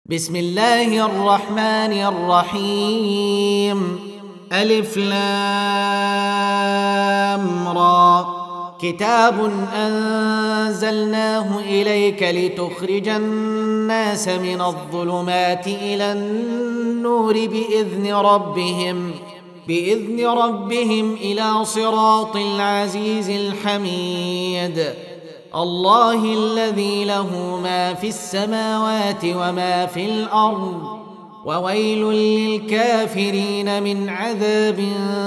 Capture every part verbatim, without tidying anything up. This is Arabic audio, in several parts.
بسم الله الرحمن الرحيم. ألف لام را. كتاب أنزلناه إليك لتخرج الناس من الظلمات إلى النور بإذن ربهم بإذن ربهم إلى صراط العزيز الحميد. الله الذي له ما في السماوات وما في الأرض، وويل للكافرين من عذاب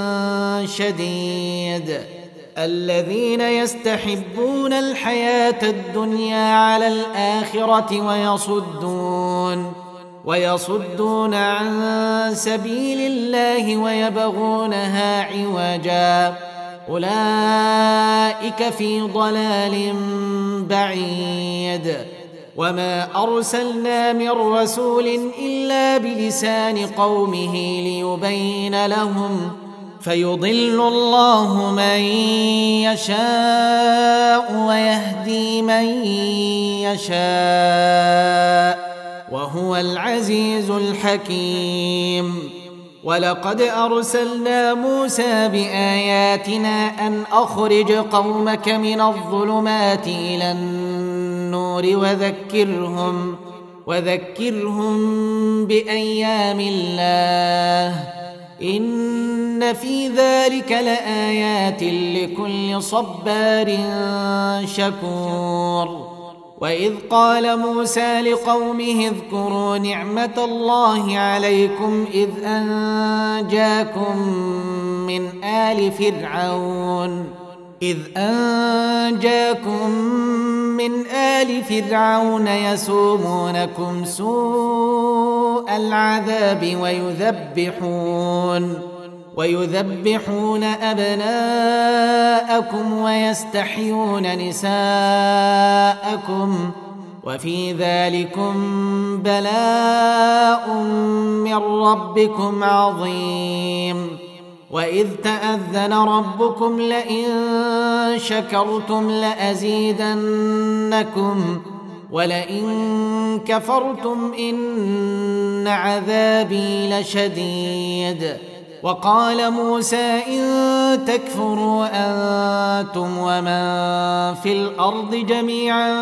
شديد. الذين يستحبون الحياة الدنيا على الآخرة ويصدون ويصدون عن سبيل الله ويبغونها عوجا، أولئك في ضلال بعيد. وما أرسلنا من رسول إلا بلسان قومه ليبين لهم، فيضل الله من يشاء ويهدي من يشاء، وهو العزيز الحكيم. ولقد أرسلنا موسى بآياتنا أن أخرج قومك من الظلمات إلى النور وذكرهم وذكرهم بأيام الله، إن في ذلك لآيات لكل صبار شكور. وإذ قال موسى لقومه اذكروا نعمة الله عليكم إذ أنجاكم من آل فرعون إذ أنجاكم من آل فرعون يسومونكم سوء العذاب ويذبحون ويذبحون أبناءكم ويستحيون نساءكم، وفي ذلكم بلاء من ربكم عظيم. وإذ تأذن ربكم لئن شكرتم لأزيدنكم ولئن كفرتم إن عذابي لشديد. وقال موسى إن تكفروا أنتم ومن في الأرض جميعا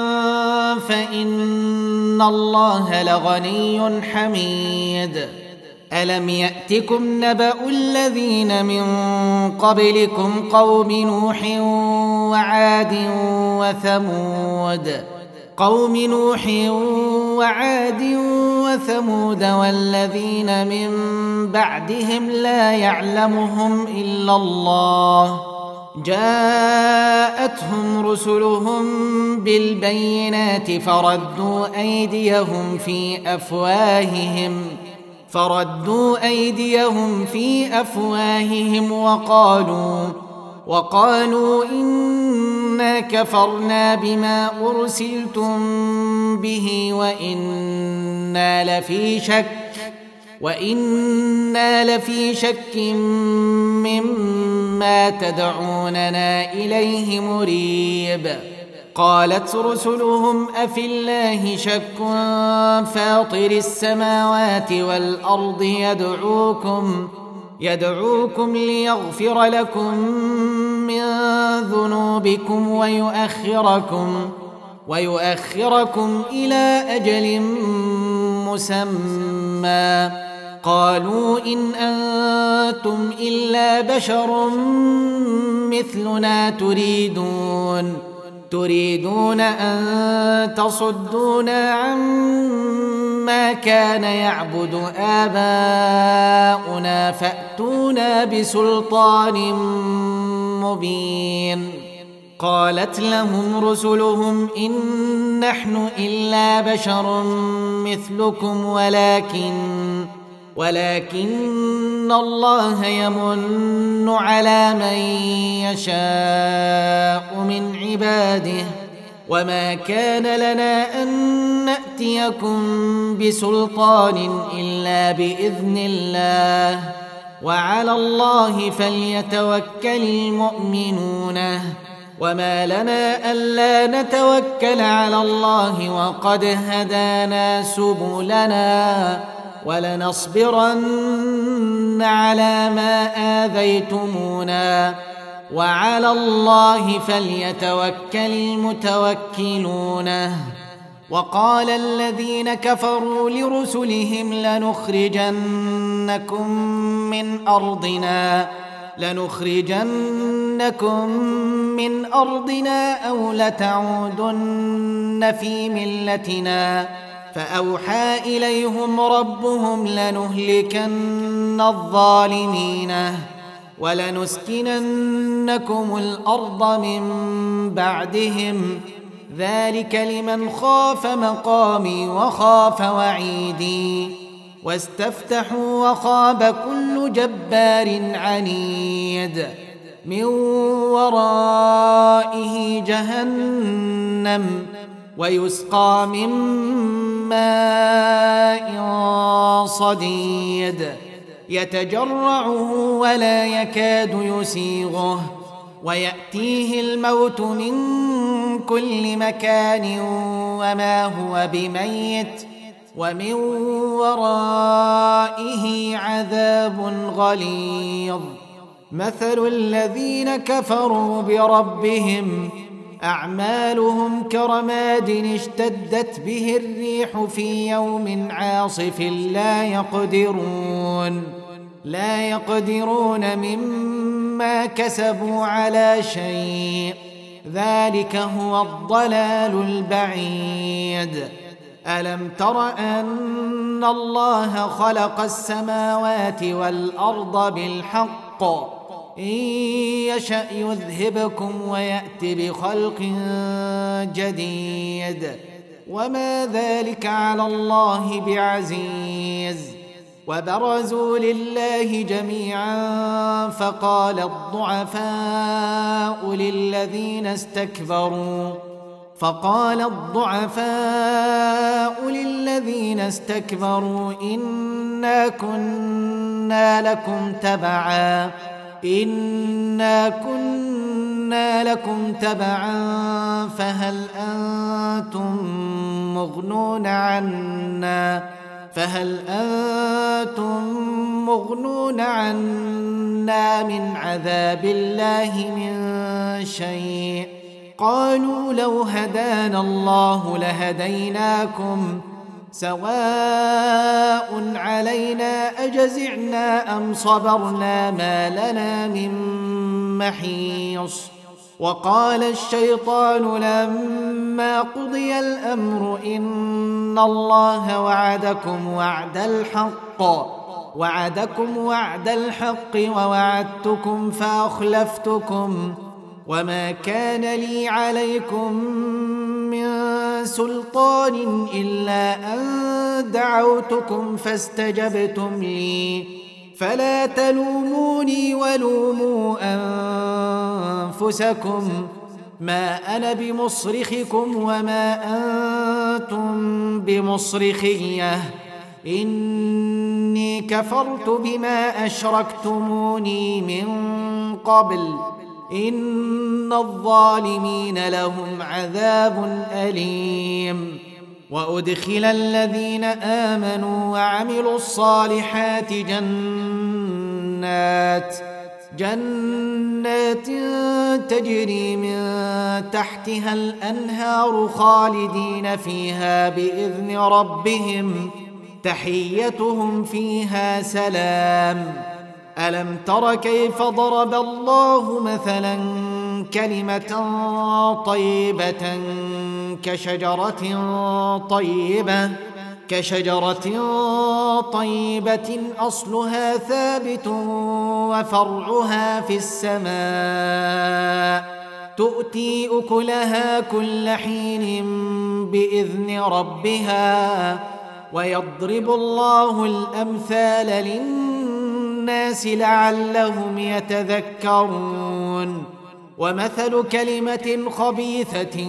فإن الله لغني حميد. ألم يأتكم نبأ الذين من قبلكم قوم نوح وعاد وثمود قوم نوح وعاد وثمود والذين من بعدهم لا يعلمهم إلا الله، جاءتهم رسلهم بالبينات فردوا أيديهم في أفواههم فردوا أيديهم في أفواههم وقالوا وقالوا إنا كفرنا بما أرسلتم به وإنا لفي شك وإنا لفي شك مما تدعوننا إليه مريب. قالت رسلهم أفي الله شك فاطر السماوات والأرض يدعوكم يدعوكم ليغفر لكم من ذنوبكم ويؤخركم ويؤخركم إلى أجل مسمى. قالوا إن أنتم إلا بشر مثلنا تريدون تريدون أن تصدونا عما كان يعبد آباؤنا فأتونا بسلطان مبين. قالت لهم رسلهم إن نحن إلا بشر مثلكم ولكن ولكن الله يمن على من يشاء من عباده، وما كان لنا أن نأتيكم بسلطان إلا بإذن الله، وعلى الله فليتوكل المؤمنون. وما لنا ألا نتوكل على الله وقد هدانا سبلنا ولنصبرن على ما آذيتمونا وعلى الله فليتوكل المتوكلون. وقال الذين كفروا لرسلهم لنخرجنكم من أرضنا لنخرجنكم من أرضنا أو لتعودن في ملتنا فأوحى إليهم ربهم لنهلكن الظالمين ولنسكننكم الأرض من بعدهم ذلك لمن خاف مقامي وخاف وعيدي واستفتحوا وخاب كل جبار عنيد من ورائه جهنم ويسقى من ماء صديد يتجرعه ولا يكاد يسيغه ويأتيه الموت من كل مكان وما هو بميت ومن ورائه عذاب غليظ. مثل الذين كفروا بربهم أعمالهم كرماد اشتدت به الريح في يوم عاصف لا يقدرون لا يقدرون مما كسبوا على شيء ذلك هو الضلال البعيد. ألم تر أن الله خلق السماوات والأرض بالحق إن يشأ يذهبكم ويأت بخلق جديد وما ذلك على الله بعزيز. وبرزوا لله جميعا فقال الضعفاء للذين استكبروا فقال الضعفاء للذين استكبروا إنا كنا لكم تبعا إنا كنا لكم تبعا فهل أنتم مغنون عنا فهل أنتم مغنون عنا من عذاب الله من شيء قالوا لو هدانا الله لهديناكم سواء علينا أجزعنا أم صبرنا ما لنا من محيص. وقال الشيطان لما قضي الأمر إن الله وعدكم وعد الحق وعدكم وعد الحق ووعدتكم فأخلفتكم وما كان لي عليكم من سلطان إلا أن دعوتكم فاستجبتم لي فلا تلوموني ولوموا أنفسكم ما أنا بمصرخكم وما أنتم بمصرخية إني كفرت بما أشركتموني من قبل إن الظالمين لهم عذاب أليم. وأدخل الذين آمنوا وعملوا الصالحات جنات جنات تجري من تحتها الأنهار خالدين فيها بإذن ربهم تحيتهم فيها سلام. ألم تر كيف ضرب الله مثلا كلمة طيبة كشجرة طيبة كشجرة طيبة أصلها ثابت وفرعها في السماء تؤتي أكلها كل حين بإذن ربها ويضرب الله الأمثال للناس لعلهم يتذكرون. ومثل كلمة خبيثة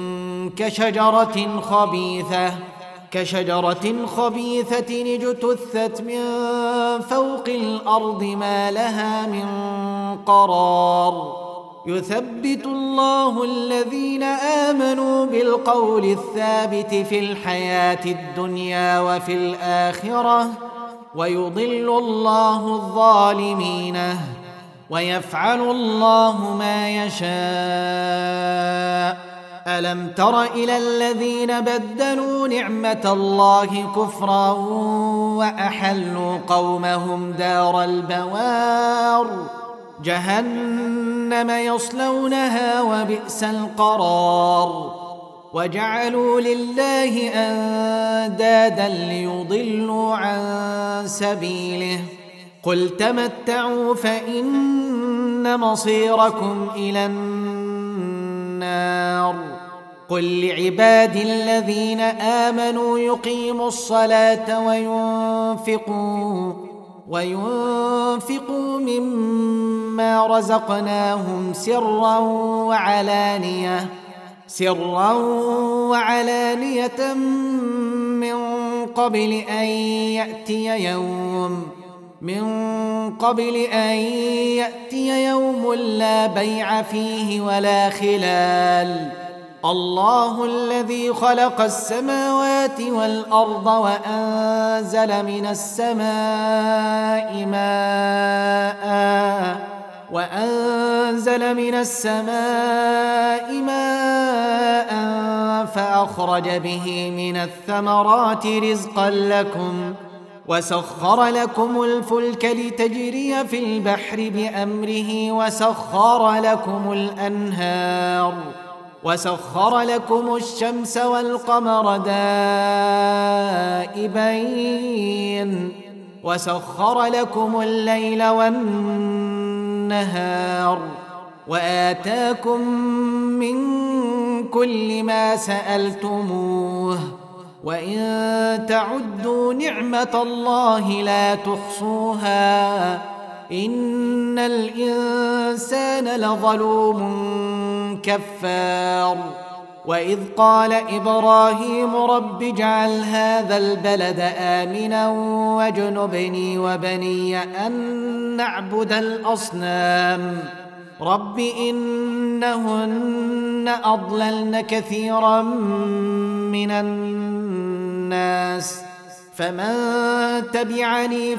كشجرة خبيثة كشجرة خبيثة اجتثت من فوق الأرض ما لها من قرار يثبت الله الذين آمنوا بالقول الثابت في الحياة الدنيا وفي الآخرة ويضل الله الظالمين ويفعل الله ما يشاء. ألم تر إلى الذين بدلوا نعمة الله كفرا وأحلوا قومهم دار البوار جهنم يصلونها وبئس القرار وجعلوا لله أندادا ليضلوا عن سبيله قل تمتعوا فإن مصيركم إلى النار قل لعبادي الذين آمنوا يقيموا الصلاة وينفقوا وينفقوا مما رزقناهم سرا وعلانية سرا وعلانية من قبل أن يأتي يوم من قبل أن يأتي يوم لا بيع فيه ولا خلال. الله الذي خلق السماوات والأرض وأنزل من السماء ماء وأنزل من السماء ماء فأخرج به من الثمرات رزقا لكم وسخر لكم الفلك لتجري في البحر بأمره وسخر لكم الأنهار وسخر لكم الشمس والقمر دائبين وسخر لكم الليل والنهار وآتاكم من كل ما سألتموه وإن تعدوا نعمة الله لا تحصوها إن الإنسان لظلوم كفار. وإذ قال إبراهيم رب اجعل هذا البلد آمنا واجنبني وبني أن نعبد الأصنام رب إنهن أضللن كثيرا من الناس فمن تبعني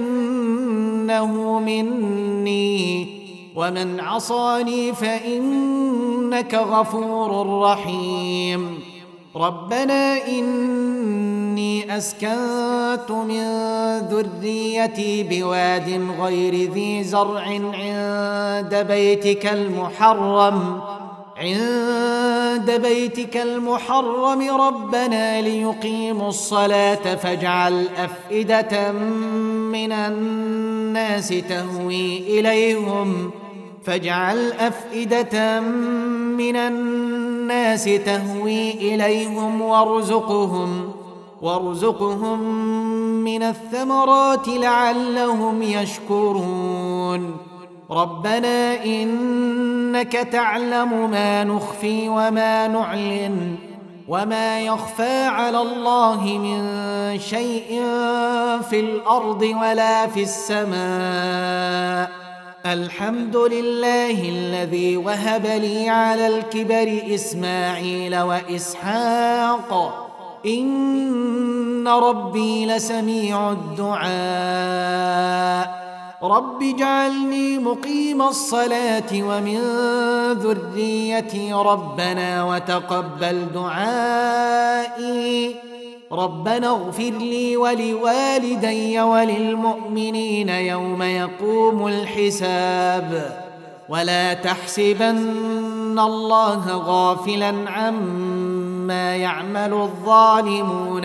فإنه مني ومن عصاني فإنك غفور رحيم. ربنا إني أسكنت من ذريتي بواد غير ذي زرع عند بيتك المحرم عند بيتك المحرم ربنا ليقيموا الصلاة فاجعل أفئدة من الناس تهوي إليهم فاجعل أفئدة من الناس تهوي إليهم وارزقهم وارزقهم من الثمرات لعلهم يشكرون. ربنا إنك تعلم ما نخفي وما نعلن وما يخفى على الله من شيء في الأرض ولا في السماء. الحمد لله الذي وهب لي على الكبر إسماعيل وإسحاق إن ربي لسميع الدعاء. رب اجعلني مقيم الصلاة ومن ذريتي ربنا وتقبل دعائي. ربنا اغفر لي ولوالدي وللمؤمنين يوم يقوم الحساب. ولا تحسبن الله غافلا عما يعمل الظالمون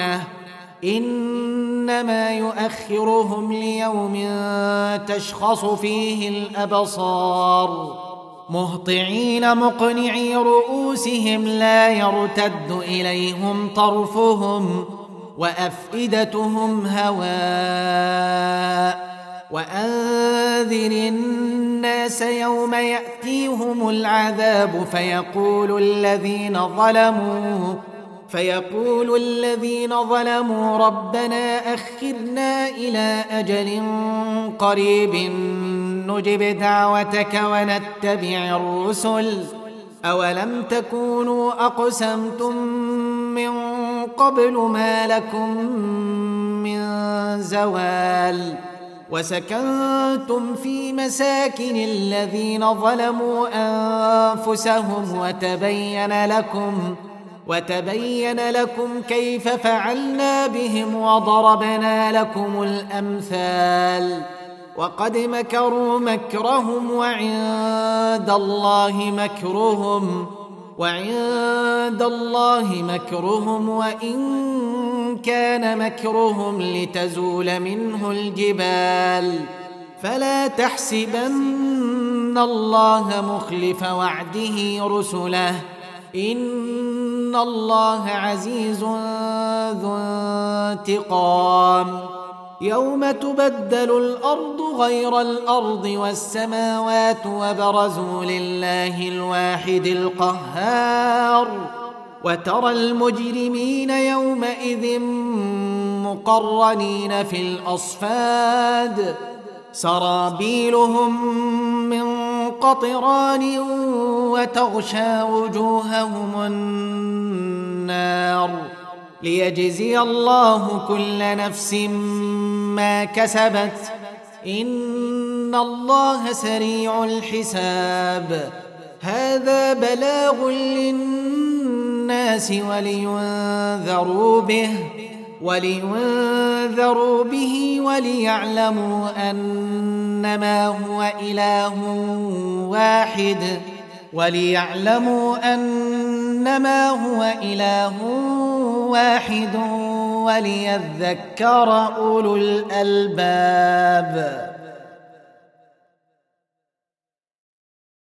إنما يؤخرهم ليوم تشخص فيه الأبصار مهطعين مقنعي رؤوسهم لا يرتد إليهم طرفهم وأفئدتهم هواء. وأنذر الناس يوم يأتيهم العذاب فيقول الذين ظلموا فيقول الذين ظلموا ربنا أخرنا إلى أجل قريب نجب دعوتك ونتبع الرسل أولم تكونوا أقسمتم من قبل ما لكم من زوال وسكنتم في مساكن الذين ظلموا أنفسهم وتبين لكم وتبين لكم كيف فعلنا بهم وضربنا لكم الأمثال وقد مكروا مكرهم وعند الله مكرهم وعند الله مكرهم وإن كان مكرهم لتزول منه الجبال فلا تحسبن الله مخلف وعده رسله إن الله عزيز ذو انتقام يوم تبدل الأرض غير الأرض والسماوات وبرزوا لله الواحد القهار وترى المجرمين يومئذ مقرنين في الأصفاد سرابيلهم من قطران وتغشى وجوههم النار ليجزي الله كل نفس ما كسبت إن الله سريع الحساب هذا بلاغ للناس ولينذروا به ولينذروا به وليعلموا أنما هو إله واحد وليعلموا أنما هو إله واحد وليذكر أولو الألباب.